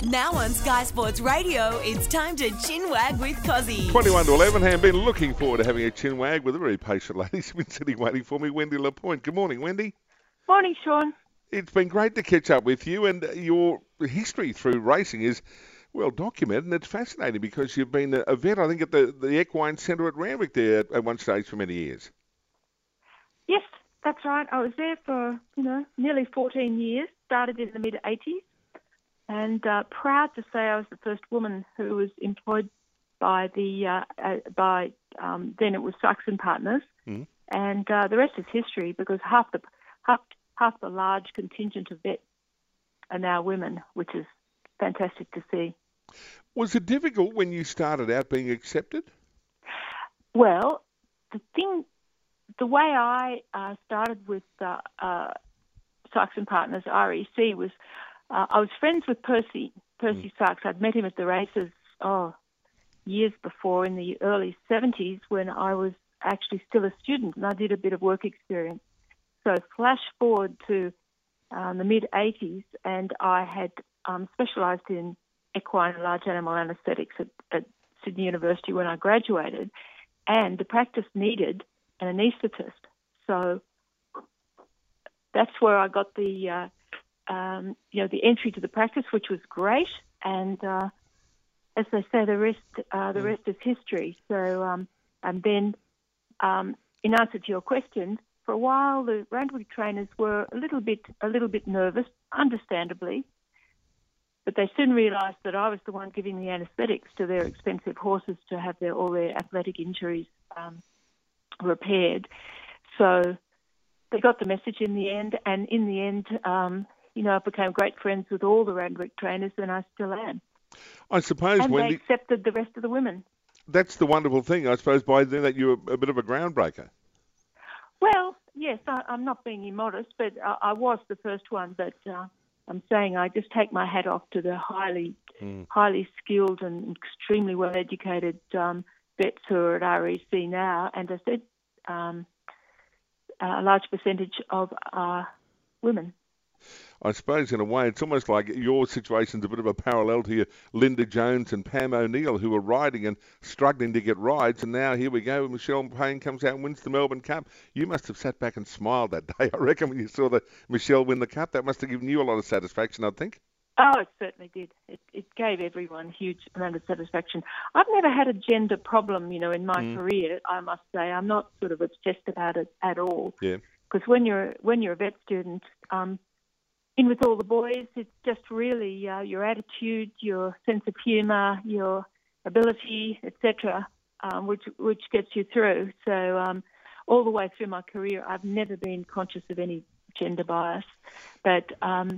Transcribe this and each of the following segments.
Now on Sky Sports Radio, it's time to chinwag with Cozzy. 21 to 11, have been looking forward to having a chinwag with a very patient lady. She's been sitting waiting for me, Wendy Lapointe. Good morning, Wendy. Morning, Sean. It's been great to catch up with you, and your history through racing is well documented, and it's fascinating because you've been a vet, I think, at the Equine Centre at Randwick there at one stage for many years. Yes, that's right. I was there for, nearly 14 years, started in the mid-'80s, and proud to say I was the first woman who was employed by then it was Sykes and Partners, and the rest is history because half the large contingent of vets are now women, which is fantastic to see. Was it difficult when you started out being accepted? Well, the way I started with Sykes and Partners, REC, was I was friends with Percy Sykes. I'd met him at the races, years before in the early 70s when I was actually still a student and I did a bit of work experience. So flash forward to the mid-'80s and I had specialised in equine and large animal anaesthetics at Sydney University when I graduated, and the practice needed an anaesthetist. So that's where I got the entry to the practice, which was great. And as they say, the rest is history. So and then in answer to your question, for a while the Randwick trainers were a little bit nervous, understandably. But they soon realised that I was the one giving the anaesthetics to their expensive horses to have all their athletic injuries repaired. So they got the message in the end, and in the end, I became great friends with all the Randwick trainers, and I still am. I suppose, and Wendy, they accepted the rest of the women. That's the wonderful thing, I suppose, by then that you were a bit of a groundbreaker. Well, yes, I'm not being immodest, but I was the first one, but I'm saying I just take my hat off to the highly skilled and extremely well-educated vets who are at REC now, and I said a large percentage of women. I suppose in a way it's almost like your situation's a bit of a parallel to your Linda Jones and Pam O'Neill, who were riding and struggling to get rides, and now here we go, Michelle Payne comes out and wins the Melbourne Cup. You must have sat back and smiled that day, I reckon, when you saw Michelle win the Cup. That must have given you a lot of satisfaction, I think. Oh, it certainly did. It gave everyone a huge amount of satisfaction. I've never had a gender problem, in my career, I must say. I'm not sort of obsessed about it at all. Yeah. Because when you're a vet student, in with all the boys, it's just really your attitude, your sense of humour, your ability, etc., which gets you through. So all the way through my career, I've never been conscious of any gender bias. But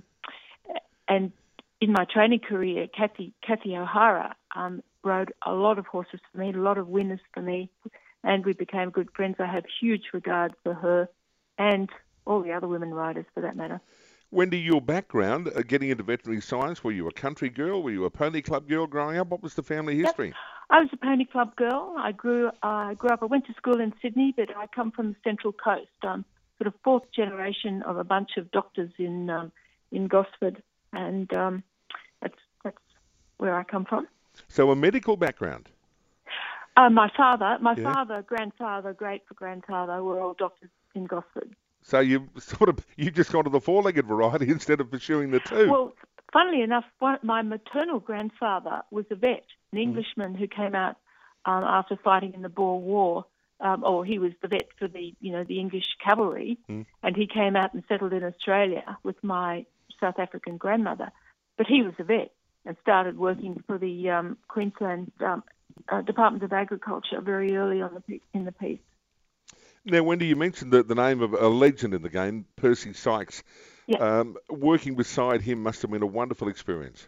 and in my training career, Kathy O'Hara rode a lot of horses for me, a lot of winners for me, and we became good friends. I have huge regard for her and all the other women riders, for that matter. Wendy, your background, getting into veterinary science, were you a country girl? Were you a pony club girl growing up? What was the family history? Yep. I was a pony club girl. I grew up. I went to school in Sydney, but I come from the Central Coast. I'm sort of fourth generation of a bunch of doctors in Gosford, and that's where I come from. So a medical background. My father, grandfather, great-grandfather were all doctors in Gosford. So you just gone to the four-legged variety instead of pursuing the two. Well, funnily enough, my maternal grandfather was a vet, an Englishman who came out after fighting in the Boer War, or he was the vet for the English cavalry, and he came out and settled in Australia with my South African grandmother. But he was a vet and started working for the Queensland Department of Agriculture very early in the piece. Now, Wendy, you mentioned the name of a legend in the game, Percy Sykes. Yeah. Working beside him must have been a wonderful experience.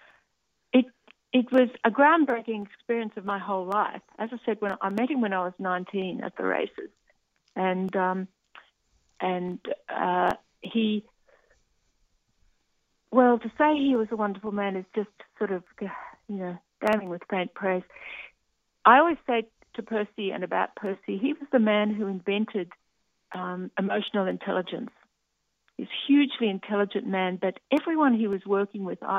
It was a groundbreaking experience of my whole life. As I said, when I met him when I was 19 at the races, and he, well, to say he was a wonderful man is just sort of, damning with faint praise. I always say to Percy and about Percy, he was the man who invented emotional intelligence. He's a hugely intelligent man, but everyone he was working with,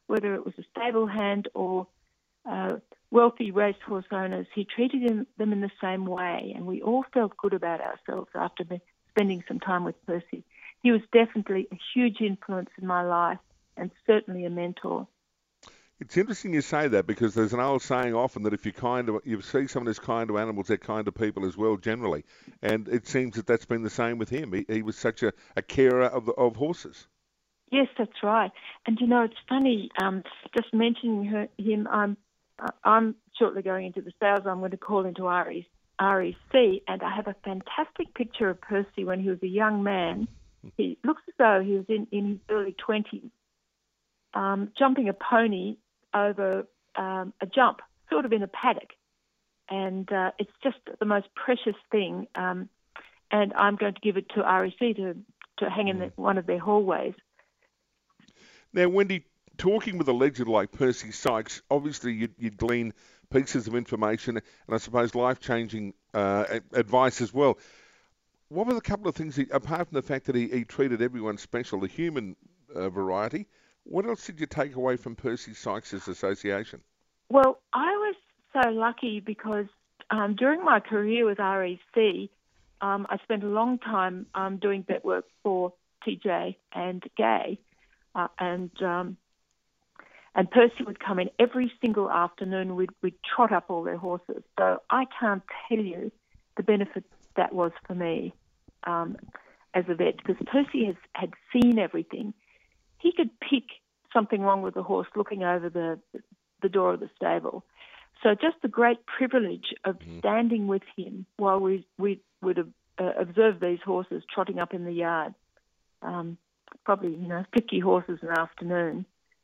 whether it was a stable hand or wealthy racehorse owners, he treated them in the same way, and we all felt good about ourselves after spending some time with Percy. He was definitely a huge influence in my life and certainly a mentor. It's interesting you say that, because there's an old saying often that if you see someone who's kind to animals, they're kind to people as well, generally. And it seems that that's been the same with him. He was such a carer of horses. Yes, that's right. And it's funny. Just mentioning him. I'm shortly going into the sales. I'm going to call into REC, and I have a fantastic picture of Percy when he was a young man. He looks as though he was in his early 20s, jumping a pony over a jump, sort of in a paddock. And it's just the most precious thing. And I'm going to give it to REC to hang in one of their hallways. Now, Wendy, talking with a legend like Percy Sykes, obviously you'd glean pieces of information and I suppose life-changing advice as well. What were the couple of things, apart from the fact that he treated everyone special, the human variety, what else did you take away from Percy Sykes' association? Well, I was so lucky because during my career with REC, I spent a long time doing vet work for TJ and Gay, and Percy would come in every single afternoon. We'd trot up all their horses. So I can't tell you the benefit that was for me as a vet, because Percy had seen everything. He could pick something wrong with the horse looking over the door of the stable. So just the great privilege of standing with him while we would observe these horses trotting up in the yard, probably 50 horses an afternoon.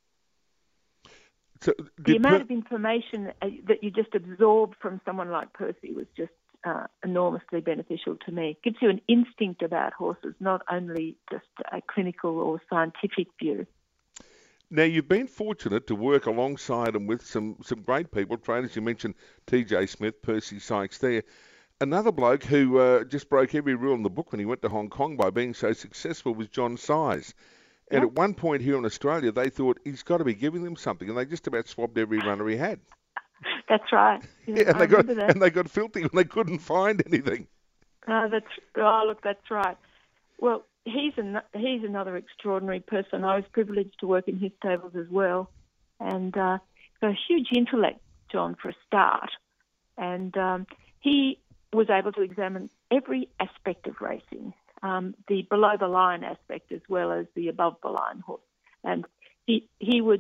So the amount of information that you just absorb from someone like Percy was just enormously beneficial to me. It gives you an instinct about horses, not only just a clinical or scientific view. Now, you've been fortunate to work alongside and with some great people, trainers. You mentioned TJ Smith, Percy Sykes there. Another bloke who just broke every rule in the book when he went to Hong Kong by being so successful was John Size. And at one point here in Australia, they thought he's got to be giving them something, and they just about swabbed every runner he had. That's right. Yeah, and they got filthy when they couldn't find anything. That's right. Well, he's another extraordinary person. I was privileged to work in his stables as well, and got a huge intellect, John, for a start. And he was able to examine every aspect of racing, the below the line aspect as well as the above the line horse. And he would.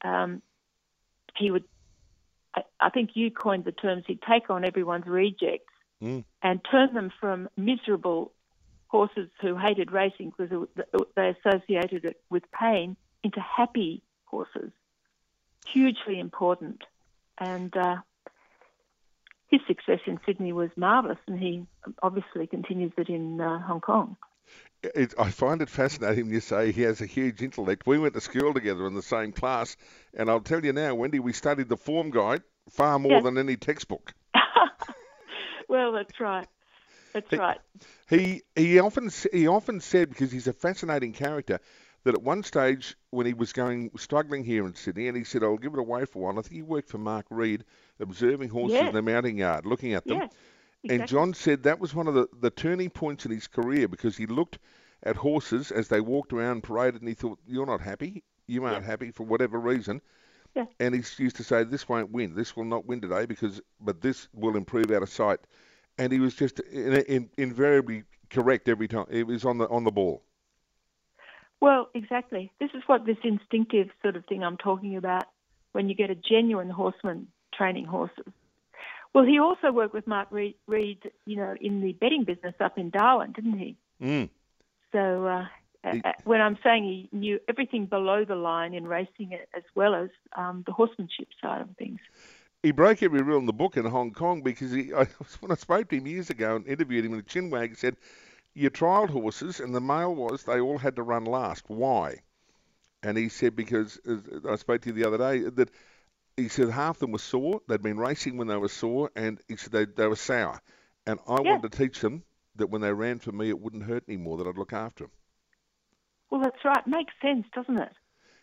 I think you coined the terms. He'd take on everyone's rejects and turn them from miserable horses who hated racing because they associated it with pain into happy horses. Hugely important. And his success in Sydney was marvellous, and he obviously continues it in Hong Kong. I find it fascinating you say he has a huge intellect. We went to school together in the same class, and I'll tell you now, Wendy, we studied the form guide far more than any textbook. Well, that's right. That's right. He often said, because he's a fascinating character, that at one stage when he was struggling here in Sydney, and he said, I'll give it away for a while. I think he worked for Mark Reed, observing horses in the mounting yard, looking at them. Exactly. And John said that was one of the turning points in his career, because he looked at horses as they walked around and paraded, and he thought, you're not happy. You aren't happy for whatever reason. Yeah. And he used to say, this won't win. This will not win today, but this will improve out of sight. And he was just invariably correct every time. He was on the ball. Well, exactly. This is what this instinctive sort of thing I'm talking about when you get a genuine horseman training horses. Well, he also worked with Mark Reed, in the betting business up in Darwin, didn't he? Mm. So when I'm saying he knew everything below the line in racing as well as the horsemanship side of things. He broke every rule in the book in Hong Kong because when I spoke to him years ago and interviewed him in a chinwag, he said, you trialled horses and the mail was they all had to run last. Why? And he said, because I spoke to you the other day, that he said half of them were sore. They'd been racing when they were sore, and he said they were sour. And I wanted to teach them that when they ran for me, it wouldn't hurt anymore, that I'd look after them. Well, that's right. Makes sense, doesn't it?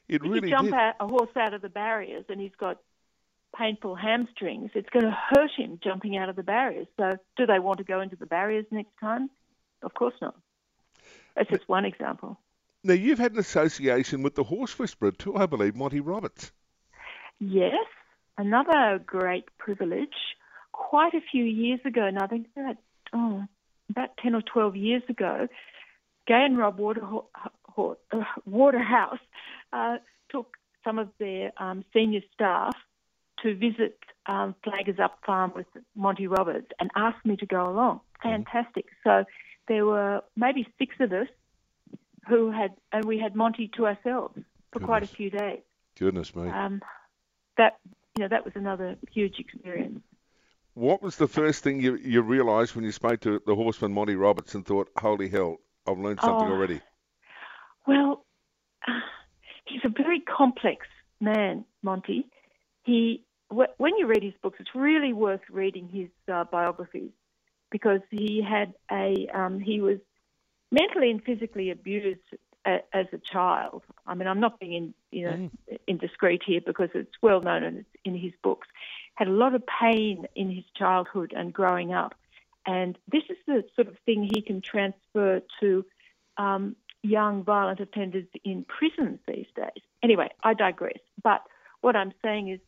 It If really you jump did. a horse out of the barriers and he's got painful hamstrings, it's going to hurt him jumping out of the barriers. So do they want to go into the barriers next time? Of course not. That's just one example. Now, you've had an association with the horse whisperer too, I believe, Monty Roberts. Yes, another great privilege. Quite a few years ago, and I think about 10 or 12 years ago, Gay and Rob Waterhouse took some of their senior staff to visit Flaggers Up Farm with Monty Roberts and asked me to go along. Fantastic. So there were maybe 6 of us and we had Monty to ourselves for quite a few days. Goodness me. That was another huge experience. What was the first thing you realised when you spoke to the horseman Monty Roberts and thought, holy hell, I've learned something already? Well, he's a very complex man, Monty. When you read his books, it's really worth reading his biographies, because he was mentally and physically abused as a child. I mean, I'm not being indiscreet here, because it's well known and it's in his books. Had a lot of pain in his childhood and growing up, and this is the sort of thing he can transfer to young violent offenders in prisons these days. Anyway, I digress. But what I'm saying is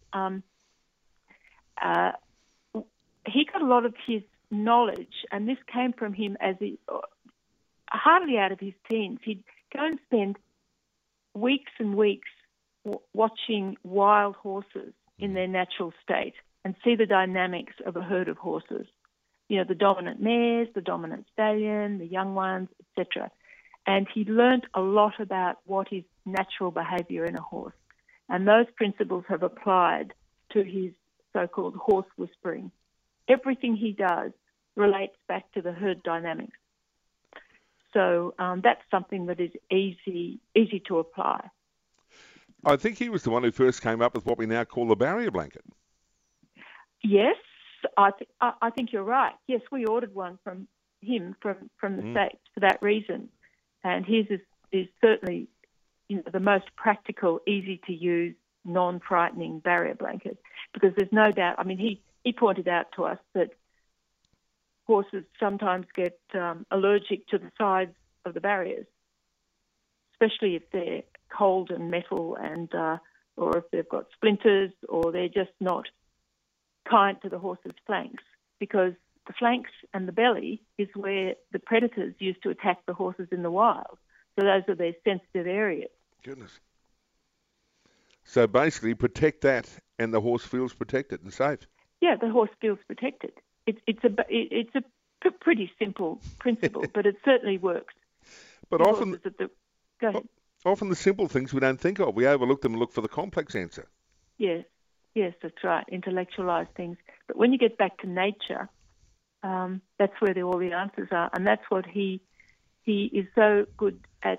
he got a lot of his knowledge, and this came from him as hardly out of his teens. He'd go and spend weeks and weeks watching wild horses in their natural state and see the dynamics of a herd of horses. You know, the dominant mares, the dominant stallion, the young ones, etc. And he learnt a lot about what is natural behaviour in a horse. And those principles have applied to his so-called horse whispering. Everything he does relates back to the herd dynamics. So that's something that is easy to apply. I think he was the one who first came up with what we now call the barrier blanket. Yes, I think you're right. Yes, we ordered one from him from the States for that reason. And his is certainly the most practical, easy to use, non-frightening barrier blanket, because there's no doubt. I mean, he pointed out to us that horses sometimes get allergic to the sides of the barriers, especially if they're cold and metal, and or if they've got splinters, or they're just not kind to the horse's flanks, because the flanks and the belly is where the predators used to attack the horses in the wild. So those are their sensitive areas. Goodness. So basically protect that, and the horse feels protected and safe. Yeah, the horse feels protected. It's a pretty simple principle, but it certainly works. But Go ahead. Often the simple things we don't think of. We overlook them and look for the complex answer. Yes, that's right. Intellectualize things. But when you get back to nature, that's where all the answers are, and that's what he is so good at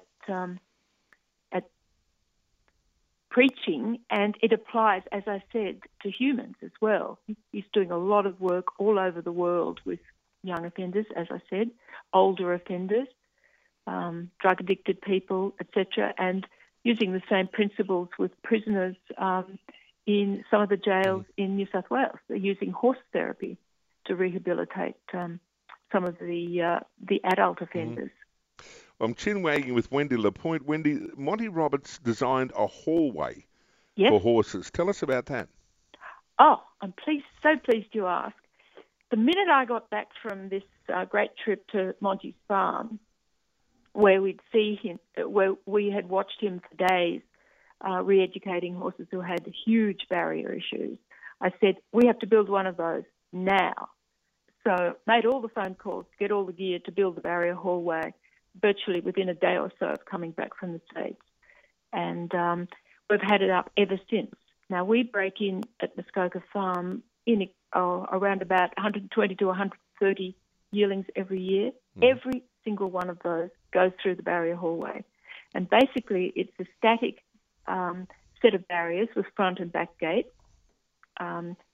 preaching, and it applies, as I said, to humans as well. He's doing a lot of work all over the world with young offenders, as I said, older offenders, drug-addicted people, etc., and using the same principles with prisoners in some of the jails in New South Wales. They're using horse therapy to rehabilitate some of the adult offenders. I'm chin-wagging with Wendy Lapointe. Wendy, Monty Roberts designed a hallway Yes. for horses. Tell us about that. Oh, I'm so pleased you asked. The minute I got back from this great trip to Monty's farm, where we had watched him for days, re-educating horses who had huge barrier issues, I said, we have to build one of those now. So made all the phone calls to get all the gear to build the barrier hallway virtually within a day or so of coming back from the States. And we've had it up ever since. Now, we break in at Muskoka Farm in around about 120 to 130 yearlings every year. Every single one of those goes through the barrier hallway. And basically, it's a static set of barriers with front and back gates,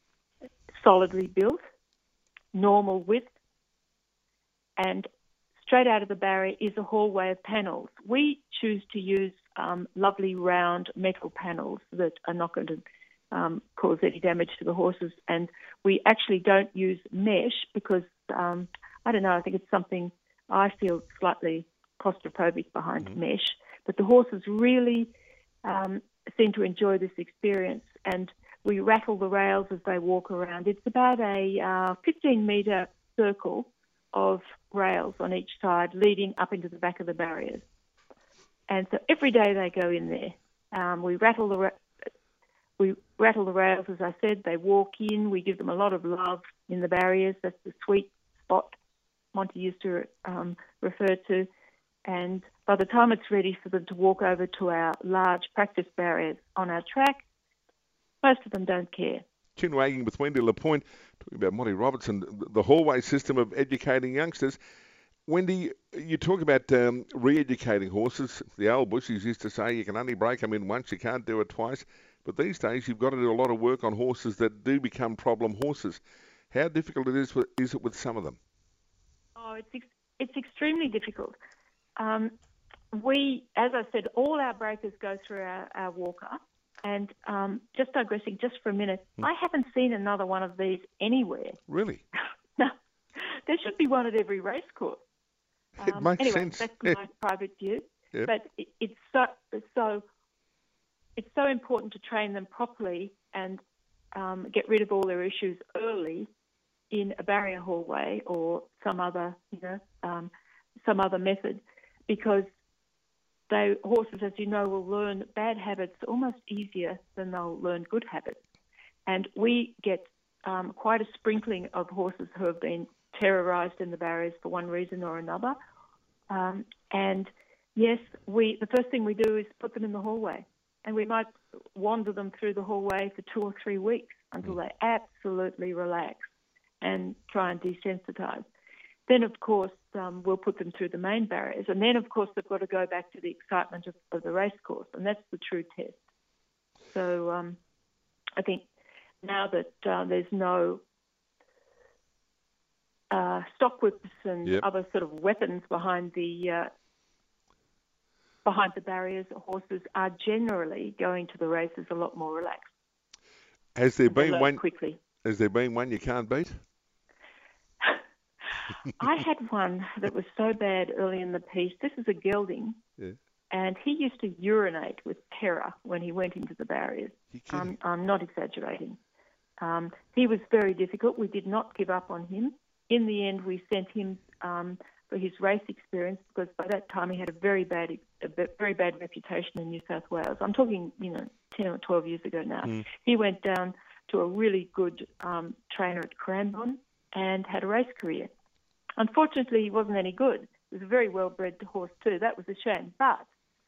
solidly built, normal width, and straight out of the barrier is a hallway of panels. We choose to use lovely round metal panels that are not going to cause any damage to the horses. And we actually don't use mesh because, I don't know, I think it's something I feel slightly claustrophobic behind mesh. But the horses really seem to enjoy this experience. And we rattle the rails as they walk around. It's about a 15-metre circle of rails on each side leading up into the back of the barriers. And so every day they go in there. We rattle the rails, as I said. They walk in. We give them a lot of love in the barriers. That's the sweet spot Monty used to refer to. And by the time it's ready for them to walk over to our large practice barriers on our track, most of them don't care. Chin wagging with Wendy Lapointe, talking about Monty Robertson, the hallway system of educating youngsters. Wendy, you talk about re-educating horses. The old bushies used to say you can only break them in once, you can't do it twice. But these days you've got to do a lot of work on horses that do become problem horses. How difficult is it with some of them? Oh, it's extremely difficult. We, as I said, all our breakers go through our walker. And just digressing just for a minute, I haven't seen another one of these anywhere. Really? No. There should be one at every race course. It makes sense. That's my private view. Yeah. But it's so important to train them properly and get rid of all their issues early in a barrier hallway or some other method, because horses, as you know, will learn bad habits almost easier than they'll learn good habits. And we get quite a sprinkling of horses who have been terrorised in the barriers for one reason or another. And yes, the first thing we do is put them in the hallway. And we might wander them through the hallway for 2 or 3 weeks until they absolutely relax and try and desensitise. Then, of course, we'll put them through the main barriers. And then, of course, they've got to go back to the excitement of the race course. And that's the true test. So I think now that there's no stock whips and other sort of weapons behind the barriers, horses are generally going to the races a lot more relaxed. Has there been one quickly? Has there been one you can't beat? I had one that was so bad early in the piece. This is a gelding, and he used to urinate with terror when he went into the barriers. I'm not exaggerating. He was very difficult. We did not give up on him. In the end, we sent him for his race experience, because by that time he had a very bad reputation in New South Wales. I'm talking, 10 or 12 years ago now. He went down to a really good trainer at Cranbourne and had a race career. Unfortunately, he wasn't any good. He was a very well-bred horse too. That was a shame. But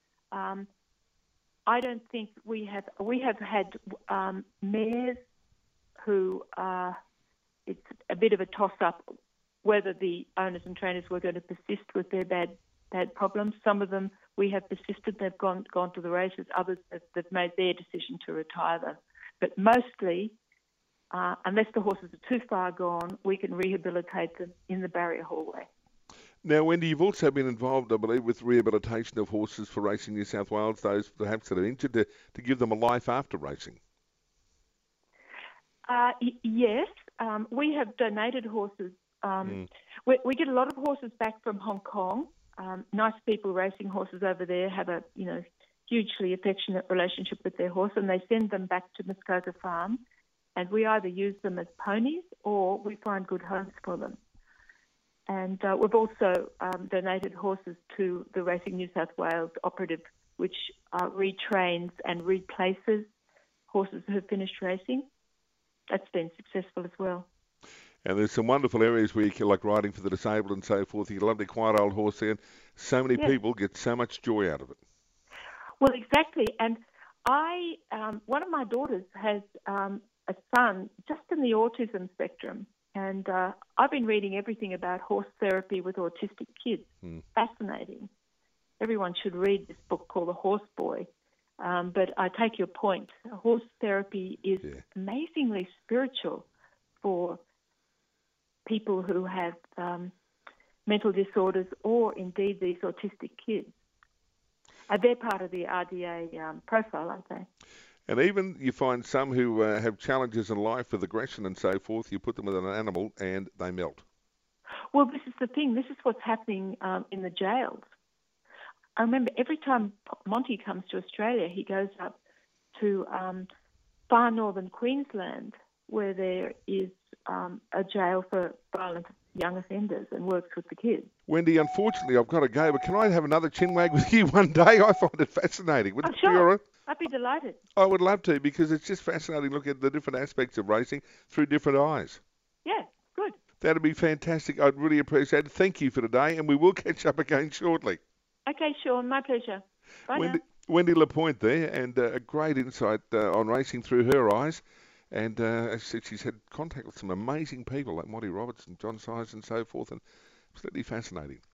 I don't think we have had mares who it's a bit of a toss-up whether the owners and trainers were going to persist with their bad problems. Some of them we have persisted. They've gone to the races. Others they've made their decision to retire them. But mostly, unless the horses are too far gone, we can rehabilitate them in the barrier hallway. Now, Wendy, you've also been involved, I believe, with rehabilitation of horses for Racing New South Wales, those perhaps that are injured, to give them a life after racing. Yes. We have donated horses. We get a lot of horses back from Hong Kong. Nice people racing horses over there have a hugely affectionate relationship with their horse, and they send them back to Muskoka Farm, and we either use them as ponies or we find good homes for them. And we've also donated horses to the Racing New South Wales operative, which retrains and replaces horses who have finished racing. That's been successful as well. And there's some wonderful areas where you can, like riding for the disabled and so forth. You get a lovely, quiet old horse there. And so many people get so much joy out of it. Well, exactly. And one of my daughters has a son just in the autism spectrum. And I've been reading everything about horse therapy with autistic kids. Fascinating. Everyone should read this book called The Horse Boy. But I take your point. Horse therapy is amazingly spiritual for people who have mental disorders or indeed these autistic kids. They're part of the RDA profile, aren't they? And even you find some who have challenges in life with aggression and so forth, you put them with an animal and they melt. Well, this is the thing. This is what's happening in the jails. I remember every time Monty comes to Australia, he goes up to far northern Queensland, where there is a jail for violent young offenders, and works with the kids. Wendy, unfortunately, I've got to go, but can I have another chinwag with you one day? I find it fascinating. Would that be Sure. all right? I'd be delighted. I would love to, because it's just fascinating looking at the different aspects of racing through different eyes. Yeah, good. That'd be fantastic. I'd really appreciate it. Thank you for today, and we will catch up again shortly. Okay, Sean, my pleasure. Bye now. Wendy Lapointe there, and a great insight on racing through her eyes. And as I said, she's had contact with some amazing people like Monty Roberts and John Size and so forth, and absolutely fascinating.